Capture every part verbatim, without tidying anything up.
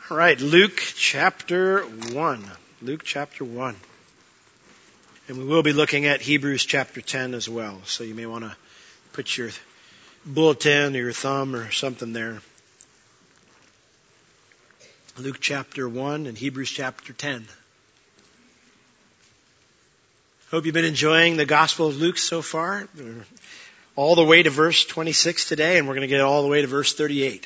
All right, Luke chapter one. Luke chapter one. And we will be looking at Hebrews chapter ten as well. So you may want to put your bulletin or your thumb or something there. Luke chapter one and Hebrews chapter ten. Hope you've been enjoying the Gospel of Luke so far. We're all the way to verse twenty-six today, and we're going to get all the way to verse thirty-eight.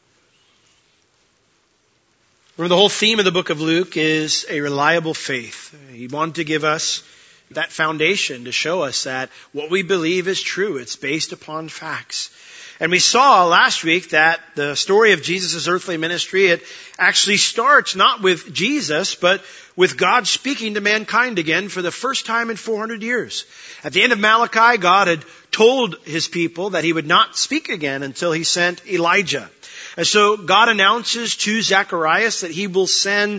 Remember, the whole theme of the book of Luke is a reliable faith. He wanted to give us that foundation to show us that what we believe is true. It's based upon facts. And we saw last week that the story of Jesus' earthly ministry, it actually starts not with Jesus, but with God speaking to mankind again for the first time in four hundred years. At the end of Malachi, God had told His people that He would not speak again until He sent Elijah. And so God announces to Zacharias that He will send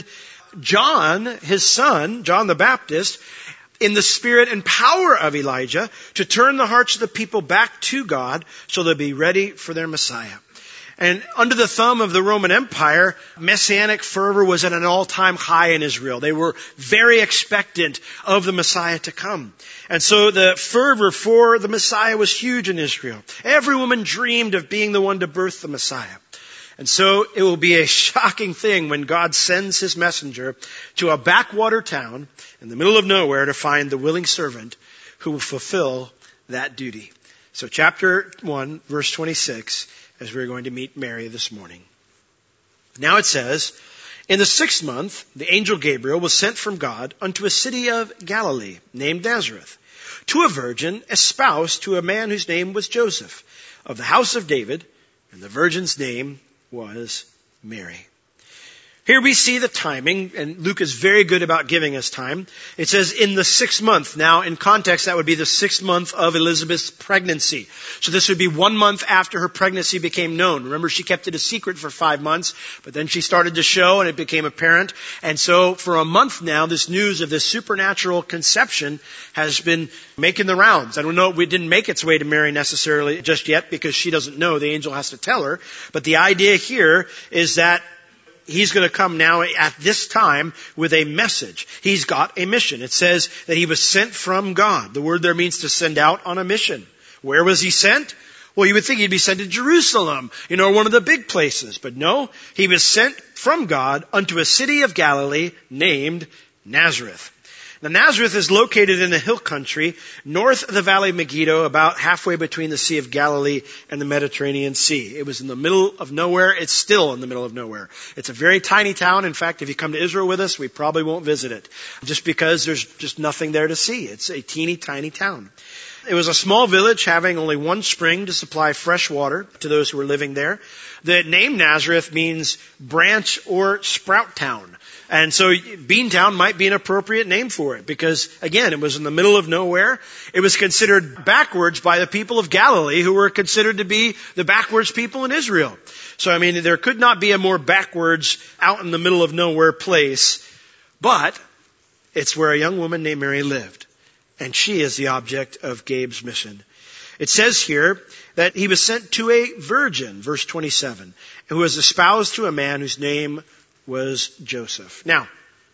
John, His son, John the Baptist, in the spirit and power of Elijah to turn the hearts of the people back to God so they'll be ready for their Messiah. And under the thumb of the Roman Empire, messianic fervor was at an all-time high in Israel. They were very expectant of the Messiah to come. And so the fervor for the Messiah was huge in Israel. Every woman dreamed of being the one to birth the Messiah. And so it will be a shocking thing when God sends His messenger to a backwater town in the middle of nowhere to find the willing servant who will fulfill that duty. So chapter one, verse twenty-six, as we're going to meet Mary this morning. Now it says, in the sixth month, the angel Gabriel was sent from God unto a city of Galilee named Nazareth, to a virgin espoused to a man whose name was Joseph, of the house of David, and the virgin's name was Mary. Here we see the timing, and Luke is very good about giving us time. It says in the sixth month. Now, in context, that would be the sixth month of Elizabeth's pregnancy. So this would be one month after her pregnancy became known. Remember, she kept it a secret for five months, but then she started to show and it became apparent. And so for a month now, this news of this supernatural conception has been making the rounds. I don't know, it didn't make its way to Mary necessarily just yet because she doesn't know. The angel has to tell her. But the idea here is that He's going to come now at this time with a message. He's got a mission. It says that He was sent from God. The word there means to send out on a mission. Where was He sent? Well, you would think He'd be sent to Jerusalem, you know, one of the big places. But no, He was sent from God unto a city of Galilee named Nazareth. Now, Nazareth is located in the hill country north of the Valley of Megiddo, about halfway between the Sea of Galilee and the Mediterranean Sea. It was in the middle of nowhere. It's still in the middle of nowhere. It's a very tiny town. In fact, if you come to Israel with us, we probably won't visit it just because there's just nothing there to see. It's a teeny tiny town. It was a small village having only one spring to supply fresh water to those who were living there. The name Nazareth means branch or sprout town. And so Beantown might be an appropriate name for it because, again, it was in the middle of nowhere. It was considered backwards by the people of Galilee, who were considered to be the backwards people in Israel. So, I mean, there could not be a more backwards, out in the middle of nowhere place. But it's where a young woman named Mary lived. And she is the object of Gabe's mission. It says here that he was sent to a virgin, verse twenty-seven, who was espoused to a man whose name was Joseph. Now,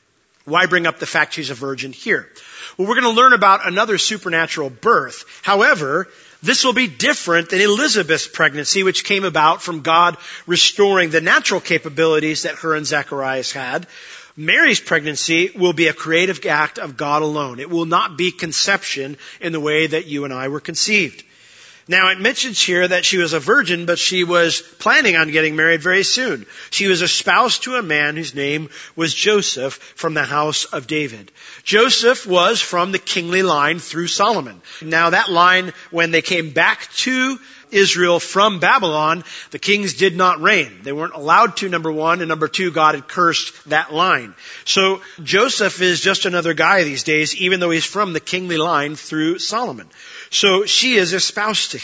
why bring up the fact she's a virgin here? Well, we're going to learn about another supernatural birth. However, this will be different than Elizabeth's pregnancy, which came about from God restoring the natural capabilities that her and Zacharias had. Mary's pregnancy will be a creative act of God alone. It will not be conception in the way that you and I were conceived. Now, it mentions here that she was a virgin, but she was planning on getting married very soon. She was espoused to a man whose name was Joseph from the house of David. Joseph was from the kingly line through Solomon. Now, that line, when they came back to Israel from Babylon, the kings did not reign. They weren't allowed to, number one, and number two, God had cursed that line. So Joseph is just another guy these days, even though he's from the kingly line through Solomon. So she is espoused to him.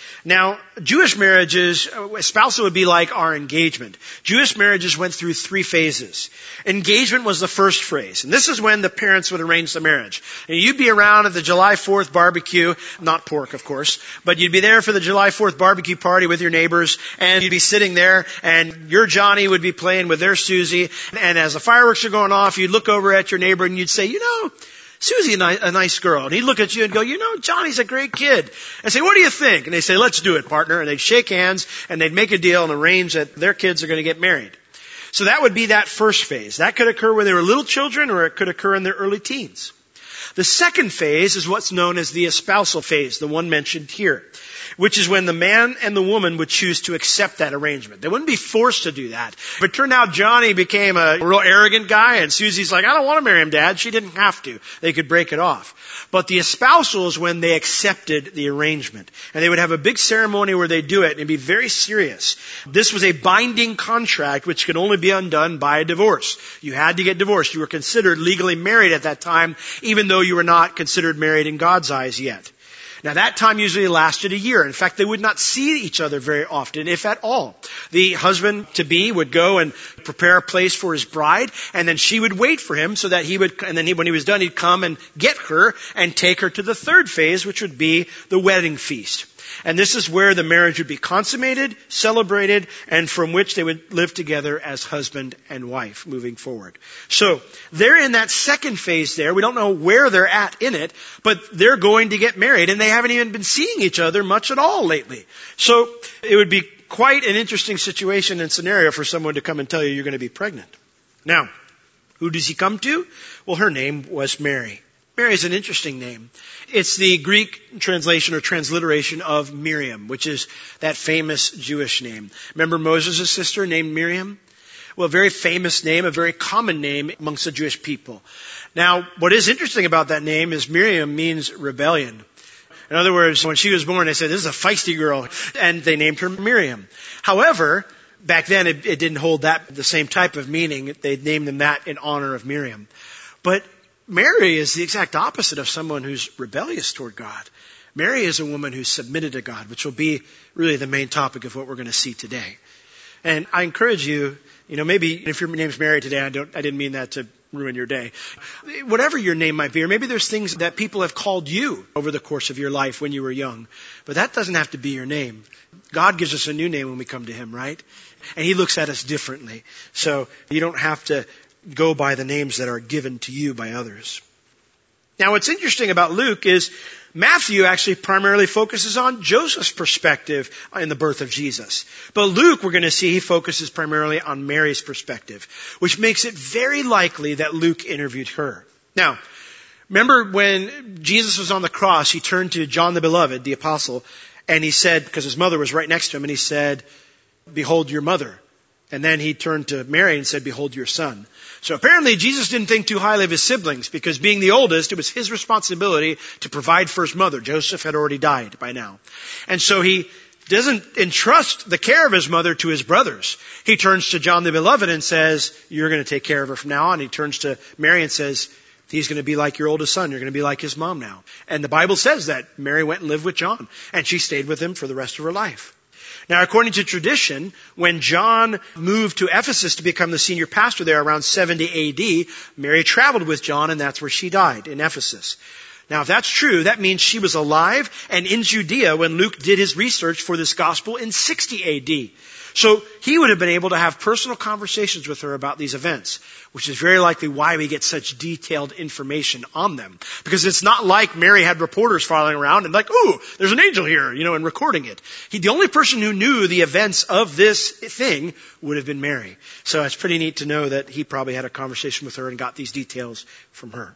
Now, Jewish marriages, espousal would be like our engagement. Jewish marriages went through three phases. Engagement was the first phase, and this is when the parents would arrange the marriage. And you'd be around at the July fourth barbecue, not pork, of course, but you'd be there for the July fourth barbecue party with your neighbors, and you'd be sitting there, and your Johnny would be playing with their Susie, and as the fireworks are going off, you'd look over at your neighbor and you'd say, you know, Susie, a nice girl. And he'd look at you and go, you know, Johnny's a great kid. And say, what do you think? And they say, let's do it, partner. And they'd shake hands and they'd make a deal and arrange that their kids are going to get married. So that would be that first phase. That could occur when they were little children, or it could occur in their early teens. The second phase is what's known as the espousal phase, the one mentioned here, which is when the man and the woman would choose to accept that arrangement. They wouldn't be forced to do that. If it turned out Johnny became a real arrogant guy and Susie's like, I don't want to marry him, Dad, she didn't have to. They could break it off. But the espousal is when they accepted the arrangement. And they would have a big ceremony where they do it, and it'd be very serious. This was a binding contract which could only be undone by a divorce. You had to get divorced. You were considered legally married at that time, even though you were not considered married in God's eyes yet. Now that time usually lasted a year. In fact, they would not see each other very often, if at all. The husband-to-be would go and prepare a place for his bride, and then she would wait for him so that he would, and then he, when he was done, he'd come and get her and take her to the third phase, which would be the wedding feast. And this is where the marriage would be consummated, celebrated, and from which they would live together as husband and wife moving forward. So they're in that second phase there. We don't know where they're at in it, but they're going to get married, and they haven't even been seeing each other much at all lately. So it would be quite an interesting situation and scenario for someone to come and tell you you're going to be pregnant. Now, who does he come to? Well, her name was Mary. Mary is an interesting name. It's the Greek translation or transliteration of Miriam, which is that famous Jewish name. Remember Moses' sister named Miriam? Well, a very famous name, a very common name amongst the Jewish people. Now, what is interesting about that name is Miriam means rebellion. In other words, when she was born, they said, this is a feisty girl, and they named her Miriam. However, back then it, it didn't hold that the same type of meaning. They named them that in honor of Miriam. But Mary is the exact opposite of someone who's rebellious toward God. Mary is a woman who's submitted to God, which will be really the main topic of what we're going to see today. And I encourage you, you know, maybe if your name's Mary today, I don't, I didn't mean that to ruin your day. Whatever your name might be, or maybe there's things that people have called you over the course of your life when you were young, but that doesn't have to be your name. God gives us a new name when we come to Him, right? And He looks at us differently. So you don't have to go by the names that are given to you by others. Now, what's interesting about Luke is Matthew actually primarily focuses on Joseph's perspective in the birth of Jesus. But Luke, we're going to see, he focuses primarily on Mary's perspective, which makes it very likely that Luke interviewed her. Now, remember when Jesus was on the cross, he turned to John the Beloved, the apostle, and he said, because his mother was right next to him, and he said, behold your mother. And then he turned to Mary and said, behold your son. So apparently Jesus didn't think too highly of his siblings, because being the oldest, it was his responsibility to provide for his mother. Joseph had already died by now. And so he doesn't entrust the care of his mother to his brothers. He turns to John the Beloved and says, you're going to take care of her from now on. He turns to Mary and says, he's going to be like your oldest son. You're going to be like his mom now. And the Bible says that Mary went and lived with John, and she stayed with him for the rest of her life. Now, according to tradition, when John moved to Ephesus to become the senior pastor there around seventy A D, Mary traveled with John, and that's where she died, in Ephesus. Now, if that's true, that means she was alive and in Judea when Luke did his research for this gospel in sixty A D. So he would have been able to have personal conversations with her about these events, which is very likely why we get such detailed information on them. Because it's not like Mary had reporters following around and like, ooh, there's an angel here, you know, and recording it. He, the only person who knew the events of this thing would have been Mary. So it's pretty neat to know that he probably had a conversation with her and got these details from her.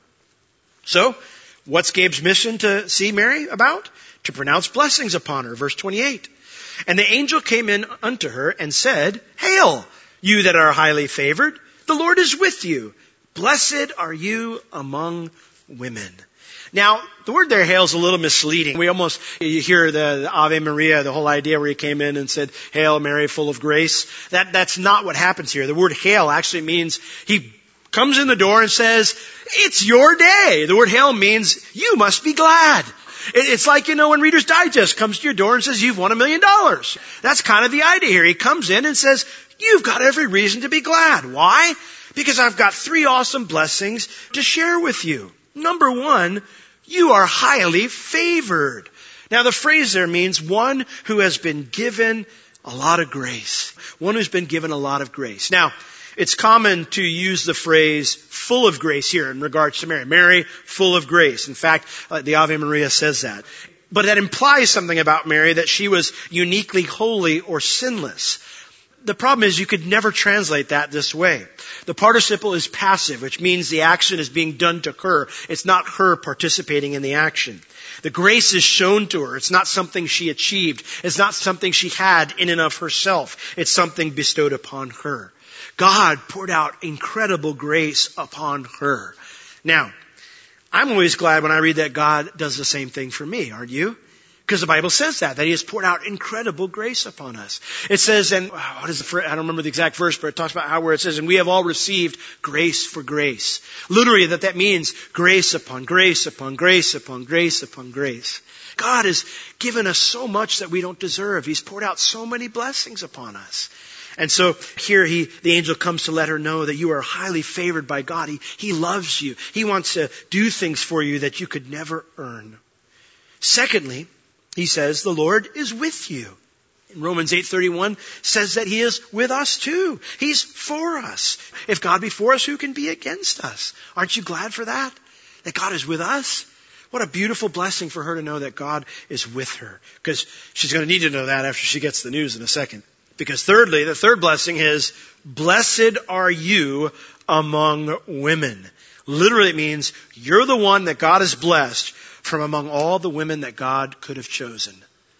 So, what's Gabe's mission to see Mary about? To pronounce blessings upon her. Verse twenty-eight. And the angel came in unto her and said, Hail, you that are highly favored, the Lord is with you. Blessed are you among women. Now, the word there, hail, is a little misleading. We almost, you hear the, the Ave Maria, the whole idea where he came in and said, Hail Mary, full of grace. That, that's not what happens here. The word hail actually means he comes in the door and says, it's your day. The word hail means you must be glad. It's like, you know, when Reader's Digest comes to your door and says, you've won a million dollars. That's kind of the idea here. He comes in and says, you've got every reason to be glad. Why? Because I've got three awesome blessings to share with you. Number one, you are highly favored. Now the phrase there means one who has been given a lot of grace. One who's been given a lot of grace. Now, it's common to use the phrase full of grace here in regards to Mary. Mary, full of grace. In fact, the Ave Maria says that. But that implies something about Mary, that she was uniquely holy or sinless. The problem is you could never translate that this way. The participle is passive, which means the action is being done to her. It's not her participating in the action. The grace is shown to her. It's not something she achieved. It's not something she had in and of herself. It's something bestowed upon her. God poured out incredible grace upon her. Now, I'm always glad when I read that God does the same thing for me, aren't you? Because the Bible says that, that He has poured out incredible grace upon us. It says, and what is the phrase? I don't remember the exact verse, but it talks about how where it says, and we have all received grace for grace. Literally, that that means grace upon grace upon grace upon grace upon grace. God has given us so much that we don't deserve. He's poured out so many blessings upon us. And so here he, the angel comes to let her know that you are highly favored by God. He, he loves you. He wants to do things for you that you could never earn. Secondly, he says, the Lord is with you. In Romans eight thirty-one says that He is with us too. He's for us. If God be for us, who can be against us? Aren't you glad for that? That God is with us? What a beautiful blessing for her to know that God is with her. Because she's going to need to know that after she gets the news in a second. Because thirdly, the third blessing is, blessed are you among women. Literally it means you're the one that God has blessed from among all the women that God could have chosen.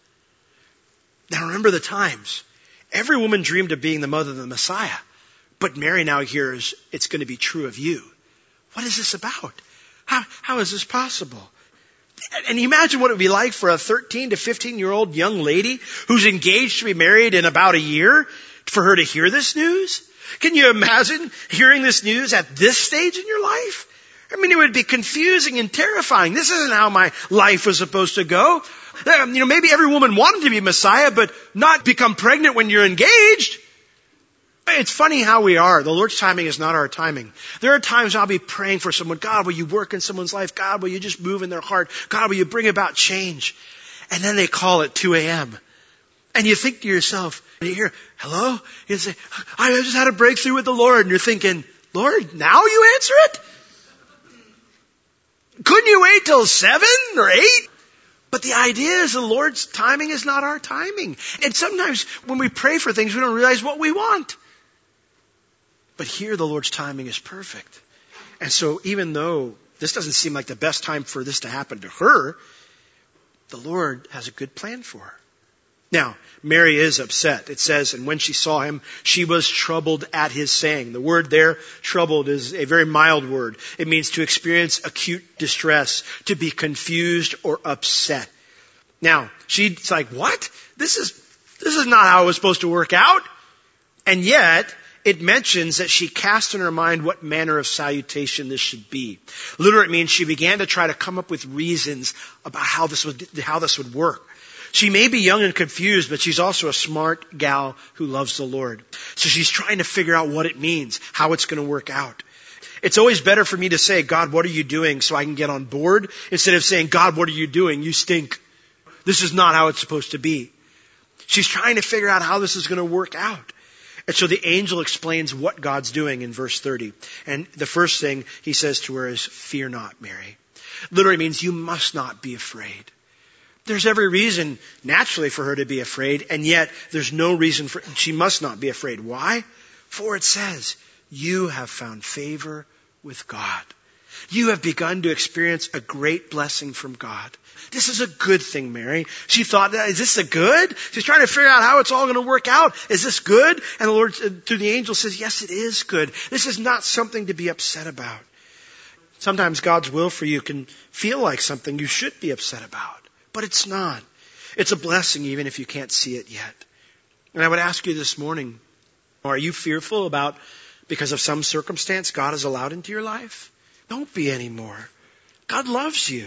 Now remember the times. Every woman dreamed of being the mother of the Messiah. But Mary now hears it's going to be true of you. What is this about? How, how is this possible? And imagine what it would be like for a thirteen to fifteen year old young lady who's engaged to be married in about a year for her to hear this news. Can you imagine hearing this news at this stage in your life? I mean, it would be confusing and terrifying. This isn't how my life was supposed to go. You know, maybe every woman wanted to be Messiah, but not become pregnant when you're engaged. It's funny how we are. The Lord's timing is not our timing. There are times I'll be praying for someone. God, will you work in someone's life? God, will you just move in their heart? God, will you bring about change? And then they call at two a.m. And you think to yourself, and you hear, hello? You say, I just had a breakthrough with the Lord. And you're thinking, Lord, now you answer it? Couldn't you wait till seven or eight? But the idea is the Lord's timing is not our timing. And sometimes when we pray for things, we don't realize what we want. But here the Lord's timing is perfect. And so even though this doesn't seem like the best time for this to happen to her, the Lord has a good plan for her. Now, Mary is upset. It says, and when she saw him, she was troubled at his saying. The word there, troubled, is a very mild word. It means to experience acute distress, to be confused or upset. Now, she's like, what? This is, this is not how it was supposed to work out. And yet, it mentions that she cast in her mind what manner of salutation this should be. Literally, it means she began to try to come up with reasons about how this would, how this would work. She may be young and confused, but she's also a smart gal who loves the Lord. So she's trying to figure out what it means, how it's going to work out. It's always better for me to say, God, what are you doing, so I can get on board, instead of saying, God, what are you doing? You stink. This is not how it's supposed to be. She's trying to figure out how this is going to work out. And so the angel explains what God's doing in verse thirty. And the first thing he says to her is, fear not, Mary. Literally means you must not be afraid. There's every reason naturally for her to be afraid, and yet there's no reason for, she must not be afraid. Why? For it says, you have found favor with God. You have begun to experience a great blessing from God. This is a good thing, Mary. She thought, is this a good? She's trying to figure out how it's all going to work out. Is this good? And the Lord, through the angel, says, yes, it is good. This is not something to be upset about. Sometimes God's will for you can feel like something you should be upset about. But it's not. It's a blessing even if you can't see it yet. And I would ask you this morning, are you fearful about, because of some circumstance God has allowed into your life? Don't be anymore. God loves you.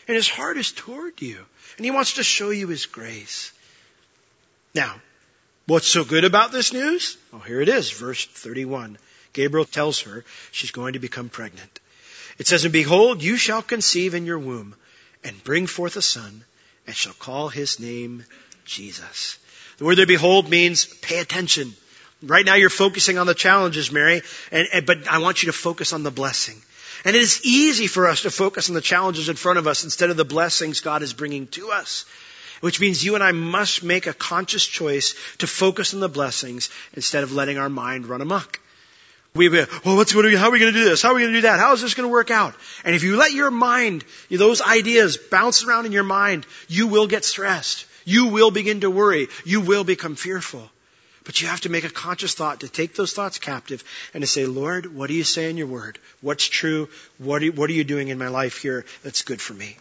And his heart is toward you. And he wants to show you his grace. Now, what's so good about this news? Well, here it is, verse thirty-one. Gabriel tells her she's going to become pregnant. It says, and behold, you shall conceive in your womb and bring forth a son and shall call his name Jesus. The word there, behold, means pay attention. Right now you're focusing on the challenges, Mary, and, and, but I want you to focus on the blessing. And it is easy for us to focus on the challenges in front of us instead of the blessings God is bringing to us. Which means you and I must make a conscious choice to focus on the blessings instead of letting our mind run amok. We, well, what's going to, how are we going to do this? How are we going to do that? How is this going to work out? And if you let your mind, those ideas bounce around in your mind, you will get stressed. You will begin to worry. You will become fearful. But you have to make a conscious thought to take those thoughts captive and to say, Lord, what do you say in your word? What's true? What are you, what are you doing in my life here that's good for me?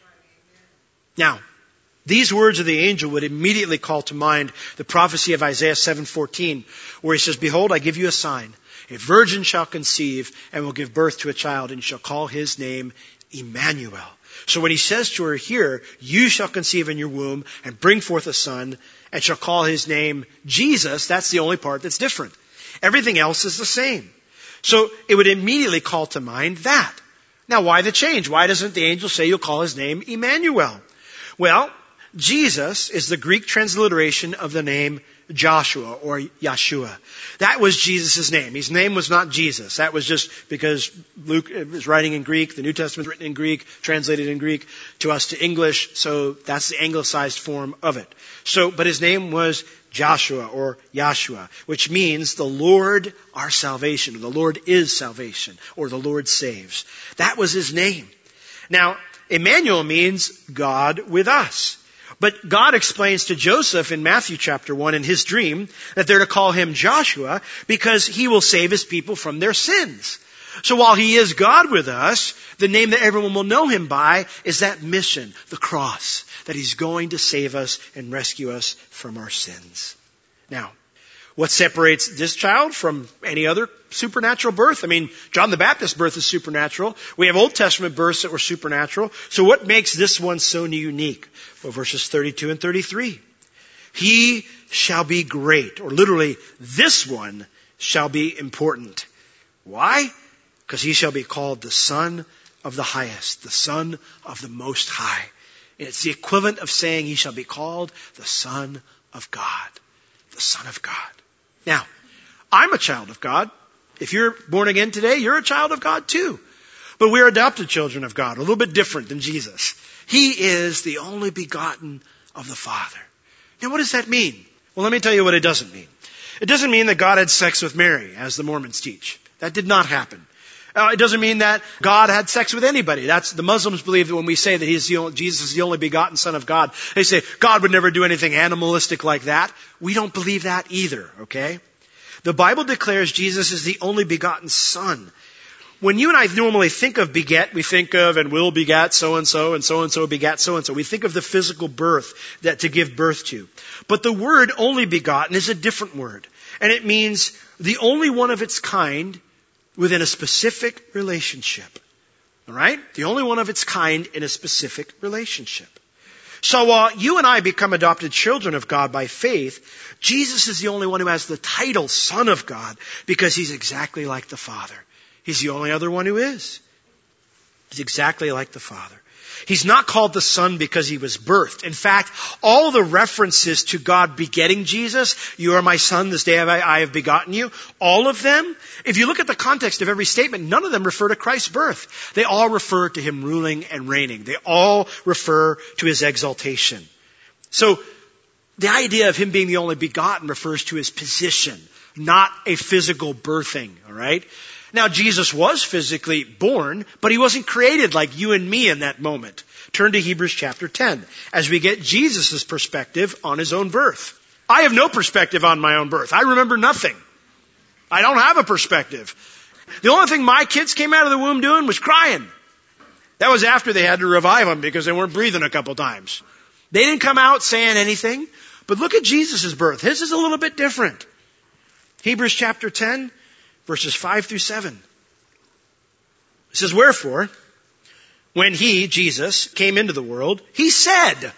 Now, these words of the angel would immediately call to mind the prophecy of Isaiah seven fourteen, where he says, behold, I give you a sign. A virgin shall conceive and will give birth to a child and shall call his name Emmanuel. So when he says to her here, you shall conceive in your womb and bring forth a son and shall call his name Jesus, that's the only part that's different. Everything else is the same. So it would immediately call to mind that. Now, why the change? Why doesn't the angel say you'll call his name Emmanuel? Well, Jesus is the Greek transliteration of the name Joshua or Yeshua. That was Jesus' name. His name was not Jesus. That was just because Luke is writing in Greek. The New Testament is written in Greek, translated in Greek to us to English. So that's the anglicized form of it. So, but his name was Joshua or Yeshua, which means the Lord our salvation, or the Lord is salvation, or the Lord saves. That was his name. Now, Emmanuel means God with us. But God explains to Joseph in Matthew chapter one in his dream that they're to call him Joshua because he will save his people from their sins. So while he is God with us, the name that everyone will know him by is that mission, the cross, that he's going to save us and rescue us from our sins. Now, what separates this child from any other supernatural birth? I mean, John the Baptist's birth is supernatural. We have Old Testament births that were supernatural. So what makes this one so unique? Well, verses thirty-two and thirty-three. He shall be great, or literally, this one shall be important. Why? Because he shall be called the Son of the Highest, the Son of the Most High. And it's the equivalent of saying he shall be called the Son of God. The Son of God. Now, I'm a child of God. If you're born again today, you're a child of God too. But we're adopted children of God, a little bit different than Jesus. He is the only begotten of the Father. Now, what does that mean? Well, let me tell you what it doesn't mean. It doesn't mean that God had sex with Mary, as the Mormons teach. That did not happen. Uh, it doesn't mean that God had sex with anybody. That's the Muslims believe that when we say that he's the only, Jesus is the only begotten Son of God, they say God would never do anything animalistic like that. We don't believe that either, okay? The Bible declares Jesus is the only begotten Son. When you and I normally think of beget, we think of and will begat so-and-so and so-and-so begat so-and-so. We think of the physical birth that to give birth to. But the word only begotten is a different word. And it means the only one of its kind within a specific relationship. All right? The only one of its kind in a specific relationship. So while you and I become adopted children of God by faith, Jesus is the only one who has the title Son of God because he's exactly like the Father. He's the only other one who is. He's exactly like the Father. He's not called the Son because he was birthed. In fact, all the references to God begetting Jesus, you are my Son, this day have I, I have begotten you, all of them, if you look at the context of every statement, none of them refer to Christ's birth. They all refer to him ruling and reigning. They all refer to his exaltation. So, the idea of him being the only begotten refers to his position, not a physical birthing, all right? Now, Jesus was physically born, but he wasn't created like you and me in that moment. Turn to Hebrews chapter ten as we get Jesus' perspective on his own birth. I have no perspective on my own birth. I remember nothing. I don't have a perspective. The only thing my kids came out of the womb doing was crying. That was after they had to revive them because they weren't breathing a couple times. They didn't come out saying anything. But look at Jesus' birth. His is a little bit different. Hebrews chapter ten. Verses five through seven. It says, wherefore, when he, Jesus, came into the world, he said,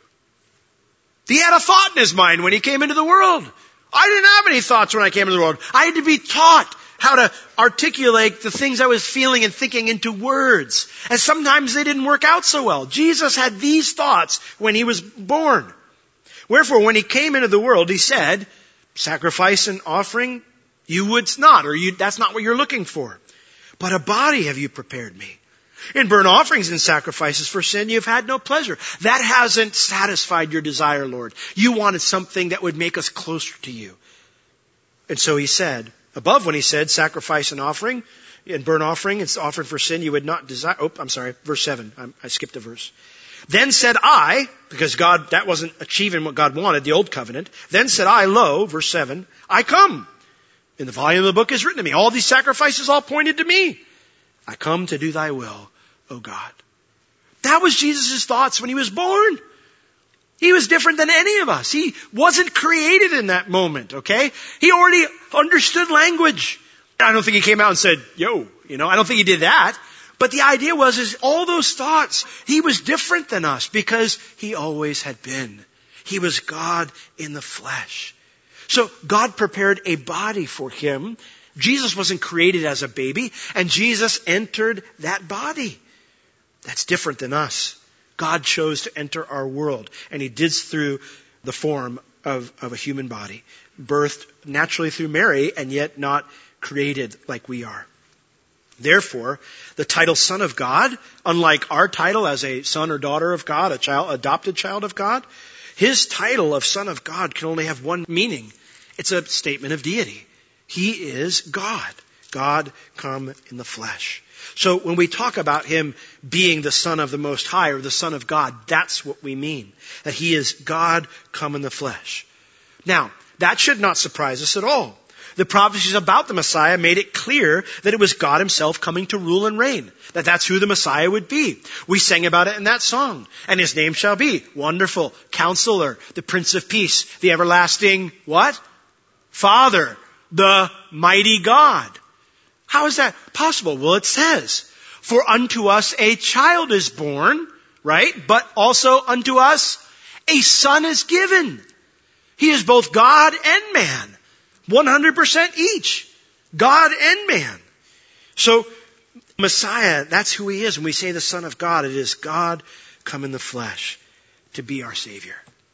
he had a thought in his mind when he came into the world. I didn't have any thoughts when I came into the world. I had to be taught how to articulate the things I was feeling and thinking into words. And sometimes they didn't work out so well. Jesus had these thoughts when he was born. Wherefore, when he came into the world, he said, sacrifice and offering you would not, or you, that's not what you're looking for. But a body have you prepared me. In burnt offerings and sacrifices for sin, you've had no pleasure. That hasn't satisfied your desire, Lord. You wanted something that would make us closer to you. And so he said, above when he said, sacrifice and offering, and burnt offering, it's offered for sin, you would not desire. Oh, I'm sorry, verse seven. I'm, I skipped a verse. Then said I, because God, that wasn't achieving what God wanted, the old covenant. Then said I, lo, verse seven, I come. In the volume of the book is written to me. All these sacrifices all pointed to me. I come to do thy will, O God. That was Jesus' thoughts when he was born. He was different than any of us. He wasn't created in that moment, okay? He already understood language. I don't think he came out and said, yo, you know, I don't think he did that. But the idea was, is all those thoughts, he was different than us because he always had been. He was God in the flesh. So God prepared a body for him. Jesus wasn't created as a baby, and Jesus entered that body. That's different than us. God chose to enter our world, and he did through the form of, of a human body, birthed naturally through Mary, and yet not created like we are. Therefore, the title Son of God, unlike our title as a son or daughter of God, a child, adopted child of God, his title of Son of God can only have one meaning. It's a statement of deity. He is God. God come in the flesh. So when we talk about him being the Son of the Most High or the Son of God, that's what we mean. That he is God come in the flesh. Now, that should not surprise us at all. The prophecies about the Messiah made it clear that it was God himself coming to rule and reign. That that's who the Messiah would be. We sang about it in that song. And his name shall be Wonderful, Counselor, the Prince of Peace, the Everlasting, what? Father, the Mighty God. How is that possible? Well, it says, for unto us a child is born, right? But also unto us a son is given. He is both God and man. one hundred percent each. God and man. So, Messiah, that's who he is. When we say the Son of God, it is God come in the flesh to be our Savior.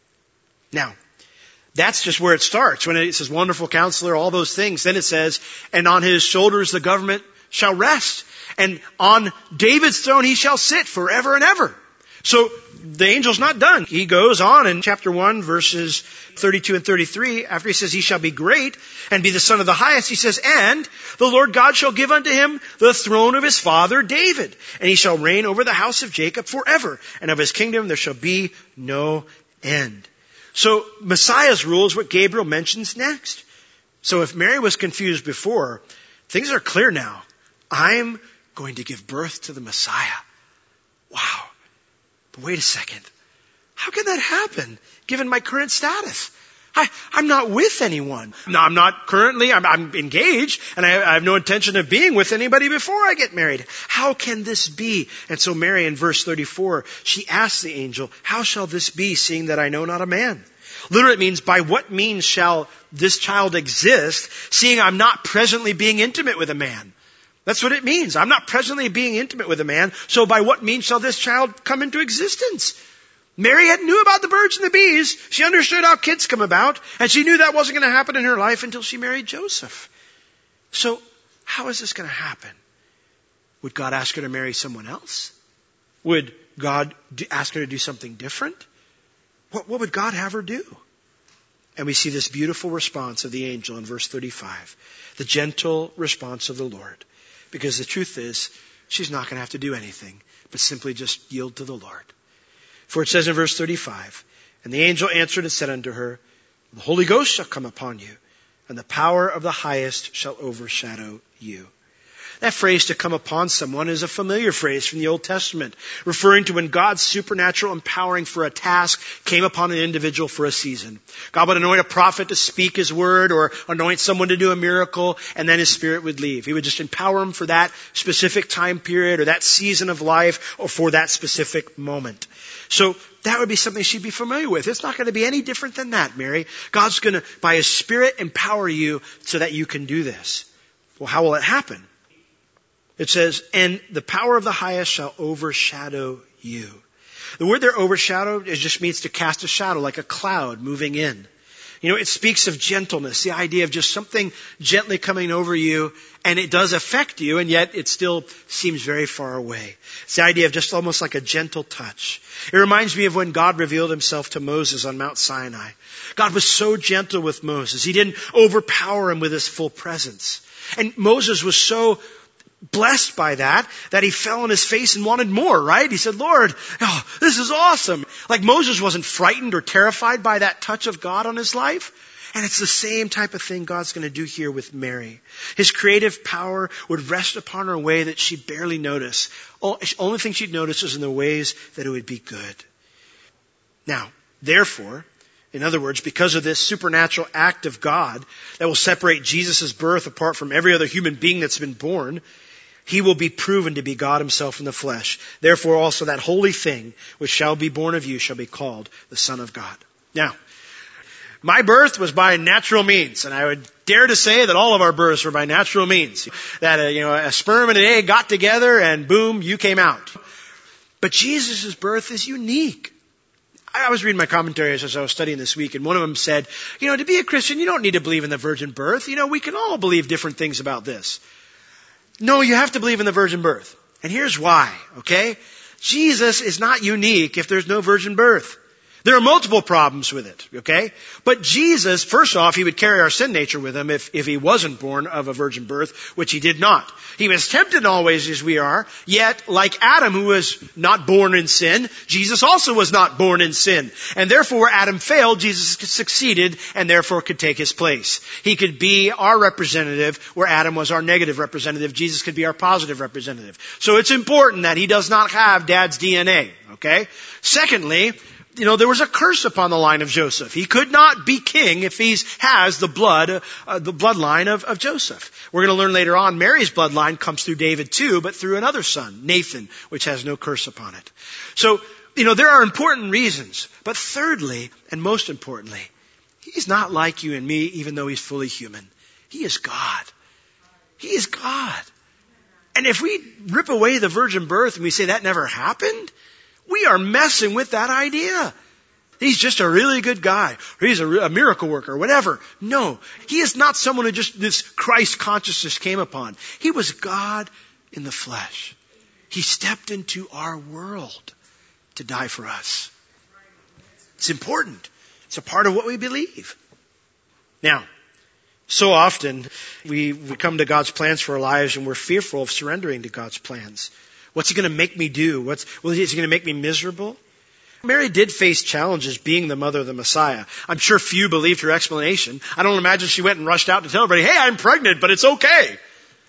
Now, that's just where it starts. When it says Wonderful Counselor, all those things, then it says, and on his shoulders the government shall rest. And on David's throne he shall sit forever and ever. So the angel's not done. He goes on in chapter one, verses thirty-two and thirty-three, after he says he shall be great and be the Son of the Highest, he says, and the Lord God shall give unto him the throne of his father David, and he shall reign over the house of Jacob forever, and of his kingdom there shall be no end. So Messiah's rule is what Gabriel mentions next. So if Mary was confused before, things are clear now. I'm going to give birth to the Messiah. Wow. But wait a second. How can that happen given my current status? I, I'm not with anyone. No, I'm not currently, I'm, I'm engaged, and I, I have no intention of being with anybody before I get married. How can this be? And so Mary in verse thirty-four, she asks the angel, how shall this be, seeing that I know not a man? Literally it means, by what means shall this child exist, seeing I'm not presently being intimate with a man? That's what it means. I'm not presently being intimate with a man, so by what means shall this child come into existence? Mary had knew about the birds and the bees. She understood how kids come about, and she knew that wasn't going to happen in her life until she married Joseph. So, how is this going to happen? Would God ask her to marry someone else? Would God ask her to do something different? What, what would God have her do? And we see this beautiful response of the angel in verse thirty-five. The gentle response of the Lord. Because the truth is, she's not going to have to do anything, but simply just yield to the Lord. For it says in verse thirty-five, and the angel answered and said unto her, the Holy Ghost shall come upon you, and the power of the highest shall overshadow you. That phrase, to come upon someone, is a familiar phrase from the Old Testament, referring to when God's supernatural empowering for a task came upon an individual for a season. God would anoint a prophet to speak his word or anoint someone to do a miracle, and then his Spirit would leave. He would just empower him for that specific time period or that season of life or for that specific moment. So that would be something she'd be familiar with. It's not going to be any different than that, Mary. God's going to, by his Spirit, empower you so that you can do this. Well, how will it happen? It says, and the power of the highest shall overshadow you. The word there, overshadow, it just means to cast a shadow, like a cloud moving in. You know, it speaks of gentleness, the idea of just something gently coming over you, and it does affect you, and yet it still seems very far away. It's the idea of just almost like a gentle touch. It reminds me of when God revealed himself to Moses on Mount Sinai. God was so gentle with Moses. He didn't overpower him with his full presence. And Moses was so blessed by that, that he fell on his face and wanted more, right? He said, Lord, oh, this is awesome. Like Moses wasn't frightened or terrified by that touch of God on his life. And it's the same type of thing God's going to do here with Mary. His creative power would rest upon her in a way that she'd barely notice. The only thing she'd notice was in the ways that it would be good. Now, therefore, in other words, because of this supernatural act of God that will separate Jesus' birth apart from every other human being that's been born, he will be proven to be God himself in the flesh. Therefore also that holy thing which shall be born of you shall be called the Son of God. Now, my birth was by natural means, and I would dare to say that all of our births were by natural means. That a, you know, a sperm and an egg got together and boom, you came out. But Jesus' birth is unique. I was reading my commentaries as I was studying this week, and one of them said, you know, to be a Christian, you don't need to believe in the virgin birth. You know, we can all believe different things about this. No, you have to believe in the virgin birth. And here's why, okay? Jesus is not unique if there's no virgin birth. There are multiple problems with it, okay? But Jesus, first off, he would carry our sin nature with him if, if he wasn't born of a virgin birth, which he did not. He was tempted in all ways as we are, yet like Adam, who was not born in sin, Jesus also was not born in sin. And therefore, where Adam failed, Jesus succeeded and therefore could take his place. He could be our representative where Adam was our negative representative. Jesus could be our positive representative. So it's important that he does not have dad's D N A, okay? Secondly, you know, there was a curse upon the line of Joseph. He could not be king if he has the blood, uh, the bloodline of, of Joseph. We're going to learn later on, Mary's bloodline comes through David too, but through another son, Nathan, which has no curse upon it. So, you know, there are important reasons. But thirdly, and most importantly, he's not like you and me, even though he's fully human. He is God. He is God. And if we rip away the virgin birth and we say that never happened, we are messing with that idea. He's just a really good guy. Or he's a, a miracle worker or whatever. No, he is not someone who just this Christ consciousness came upon. He was God in the flesh. He stepped into our world to die for us. It's important. It's a part of what we believe. Now, so often we, we come to God's plans for our lives and we're fearful of surrendering to God's plans. What's he going to make me do? What's, well, is he going to make me miserable? Mary did face challenges being the mother of the Messiah. I'm sure few believed her explanation. I don't imagine she went and rushed out to tell everybody, hey, I'm pregnant, but it's okay.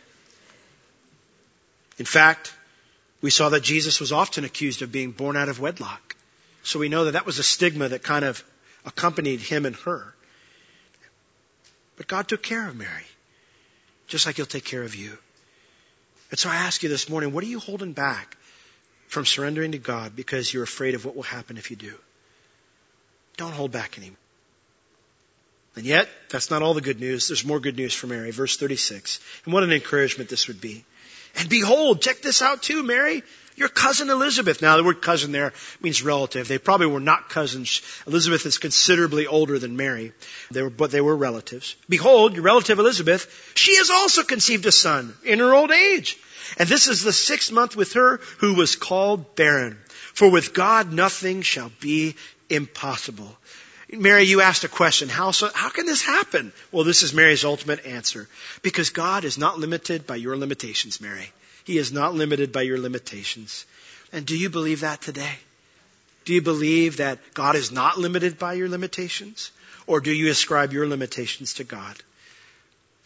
In fact, we saw that Jesus was often accused of being born out of wedlock. So we know that that was a stigma that kind of accompanied him and her. But God took care of Mary, just like he'll take care of you. And so I ask you this morning, what are you holding back from surrendering to God because you're afraid of what will happen if you do? Don't hold back anymore. And yet, that's not all the good news. There's more good news for Mary. Verse thirty-six. And what an encouragement this would be. And behold, check this out too, Mary. Your cousin Elizabeth. Now, the word cousin there means relative. They probably were not cousins. Elizabeth is considerably older than Mary. They were, but they were relatives. Behold, your relative Elizabeth, she has also conceived a son in her old age. And this is the sixth month with her who was called barren. For with God nothing shall be impossible. Mary, you asked a question. How so? How can this happen? Well, this is Mary's ultimate answer. Because God is not limited by your limitations, Mary. He is not limited by your limitations. And do you believe that today? Do you believe that God is not limited by your limitations? Or do you ascribe your limitations to God?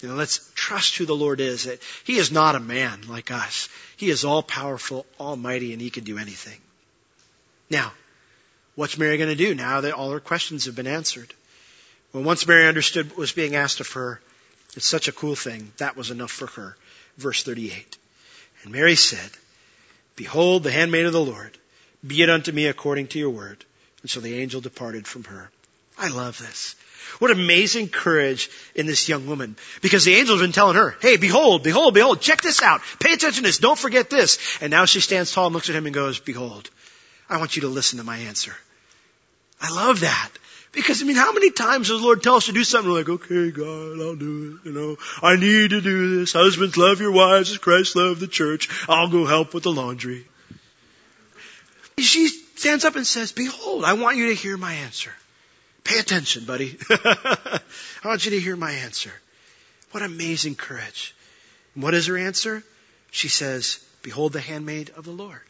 You know, let's trust who the Lord is. That He is not a man like us. He is all powerful, almighty, and He can do anything. Now, what's Mary going to do now that all her questions have been answered? Well, once Mary understood what was being asked of her, it's such a cool thing. That was enough for her. Verse thirty-eight. And Mary said, Behold, the handmaid of the Lord. Be it unto me according to your word. And so the angel departed from her. I love this. What amazing courage in this young woman. Because the angel has been telling her, hey, behold, behold, behold, check this out. Pay attention to this. Don't forget this. And now she stands tall and looks at him and goes, behold, I want you to listen to my answer. I love that. Because, I mean, how many times does the Lord tell us to do something? We're like, okay, God, I'll do it. You know, I need to do this. Husbands, love your wives as Christ loved the church. I'll go help with the laundry. She stands up and says, behold, I want you to hear my answer. Pay attention, buddy. I want you to hear my answer. What amazing courage. And what is her answer? She says, behold, the handmaid of the Lord.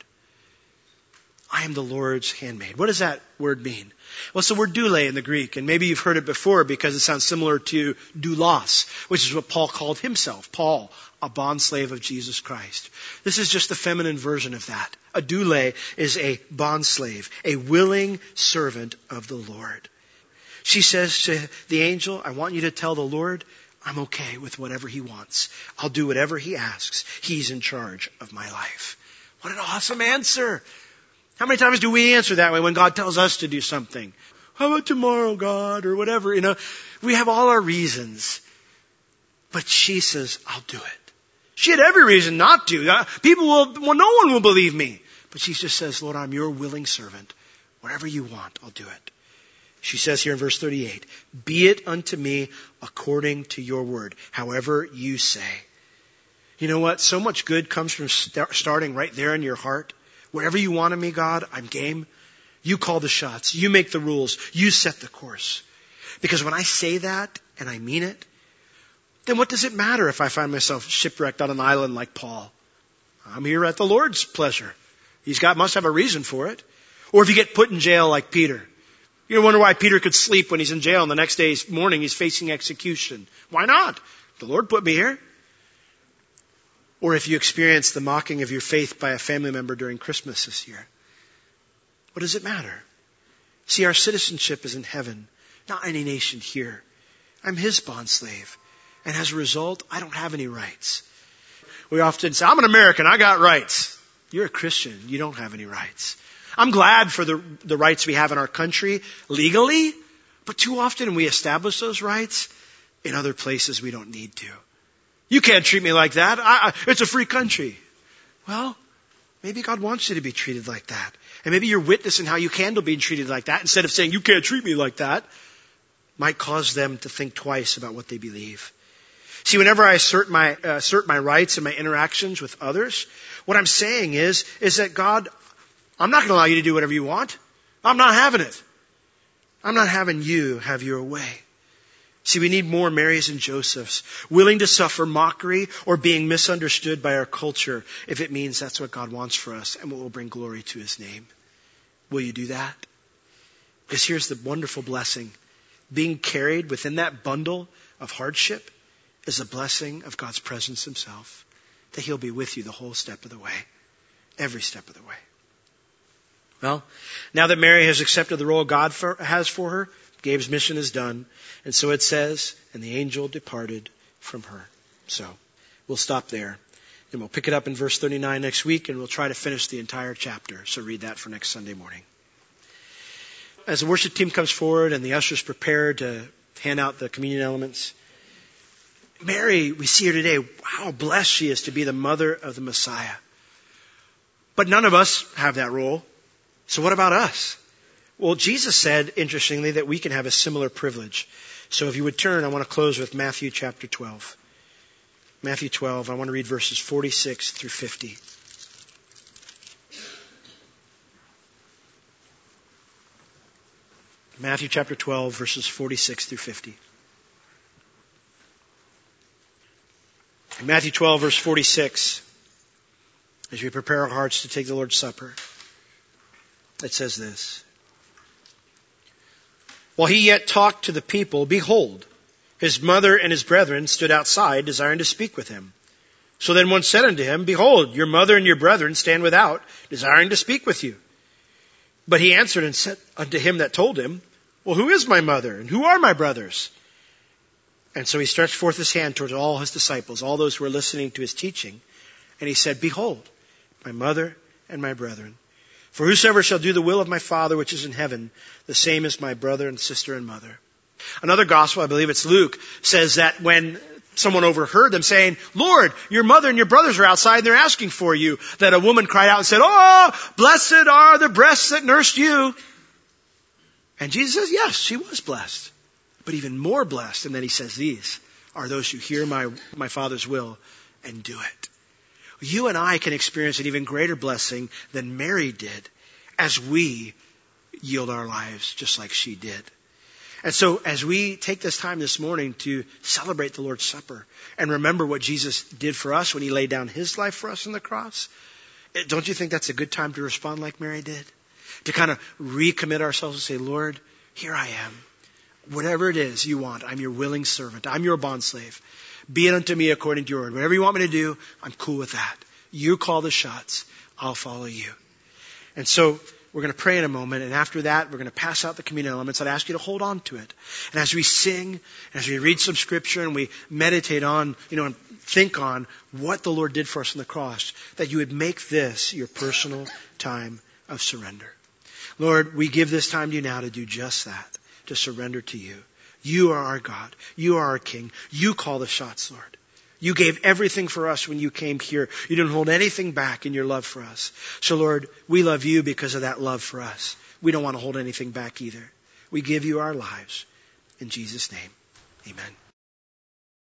I am the Lord's handmaid. What does that word mean? Well, it's the word doule in the Greek, and maybe you've heard it before because it sounds similar to doulos, which is what Paul called himself. Paul, a bondslave of Jesus Christ. This is just the feminine version of that. A doule is a bondslave, a willing servant of the Lord. She says to the angel, I want you to tell the Lord, I'm okay with whatever He wants. I'll do whatever He asks. He's in charge of my life. What an awesome answer. How many times do we answer that way when God tells us to do something? How about tomorrow, God, or whatever? You know, we have all our reasons. But she says, I'll do it. She had every reason not to. People will, well, no one will believe me. But she just says, Lord, I'm your willing servant. Whatever you want, I'll do it. She says here in verse thirty-eight, be it unto me according to your word, however you say. You know what? So much good comes from start, starting right there in your heart. Whatever you want of me, God, I'm game. You call the shots. You make the rules. You set the course. Because when I say that and I mean it, then what does it matter if I find myself shipwrecked on an island like Paul? I'm here at the Lord's pleasure. He's got, must have a reason for it. Or if you get put in jail like Peter. You wonder why Peter could sleep when he's in jail and the next day's morning he's facing execution. Why not? The Lord put me here. Or if you experience the mocking of your faith by a family member during Christmas this year. What does it matter? See, our citizenship is in heaven, not any nation here. I'm His bondslave. And as a result, I don't have any rights. We often say, I'm an American, I got rights. You're a Christian, you don't have any rights. I'm glad for the, the rights we have in our country legally, but too often we establish those rights in other places we don't need to. You can't treat me like that. I, I, it's a free country. Well, maybe God wants you to be treated like that. And maybe your witness in how you handle being treated like that, instead of saying, you can't treat me like that, might cause them to think twice about what they believe. See, whenever I assert my, uh, assert my rights in my interactions with others, what I'm saying is, is that God, I'm not going to allow you to do whatever you want. I'm not having it. I'm not having you have your way. See, we need more Marys and Josephs, willing to suffer mockery or being misunderstood by our culture if it means that's what God wants for us and what will bring glory to His name. Will you do that? Because here's the wonderful blessing. Being carried within that bundle of hardship is a blessing of God's presence Himself. That He'll be with you the whole step of the way. Every step of the way. Well, now that Mary has accepted the role God for, has for her, Gabe's mission is done. And so it says, and the angel departed from her. So we'll stop there. And we'll pick it up in verse thirty-nine next week, and we'll try to finish the entire chapter. So read that for next Sunday morning. As the worship team comes forward and the ushers prepare to hand out the communion elements, Mary, we see her today, how blessed she is to be the mother of the Messiah. But none of us have that role. So what about us? Well, Jesus said, interestingly, that we can have a similar privilege. So if you would turn, I want to close with Matthew chapter twelve. Matthew twelve, I want to read verses forty-six through fifty. Matthew chapter twelve, verses forty-six through fifty. In Matthew twelve, verse forty-six, as we prepare our hearts to take the Lord's Supper, it says this. While he yet talked to the people, behold, His mother and his brethren stood outside, desiring to speak with him. So then one said unto him, Behold, your mother and your brethren stand without, desiring to speak with you. But he answered and said unto him that told him, Well, who is my mother, and who are my brothers? And so he stretched forth his hand towards all his disciples, all those who were listening to his teaching. And he said, Behold, my mother and my brethren. For whosoever shall do the will of my Father which is in heaven, the same is my brother and sister and mother. Another gospel, I believe it's Luke, says that when someone overheard them saying, Lord, your mother and your brothers are outside and they're asking for you, that a woman cried out and said, Oh, blessed are the breasts that nursed you. And Jesus says, yes, she was blessed, but even more blessed. And then he says, these are those who hear my, my Father's will and do it. You and I can experience an even greater blessing than Mary did as we yield our lives just like she did. And so as we take this time this morning to celebrate the Lord's Supper and remember what Jesus did for us when he laid down his life for us on the cross, don't you think that's a good time to respond like Mary did? To kind of recommit ourselves and say, Lord, here I am. Whatever it is you want, I'm your willing servant. I'm your bondslave. Be it unto me according to your word. Whatever you want me to do, I'm cool with that. You call the shots. I'll follow you. And so we're going to pray in a moment, and after that, we're going to pass out the communion elements. I'd ask you to hold on to it. And as we sing, as we read some scripture, and we meditate on, you know, and think on what the Lord did for us on the cross, that you would make this your personal time of surrender. Lord, we give this time to you now to do just that, to surrender to you. You are our God. You are our King. You call the shots, Lord. You gave everything for us when you came here. You didn't hold anything back in your love for us. So, Lord, we love you because of that love for us. We don't want to hold anything back either. We give you our lives. In Jesus' name, amen.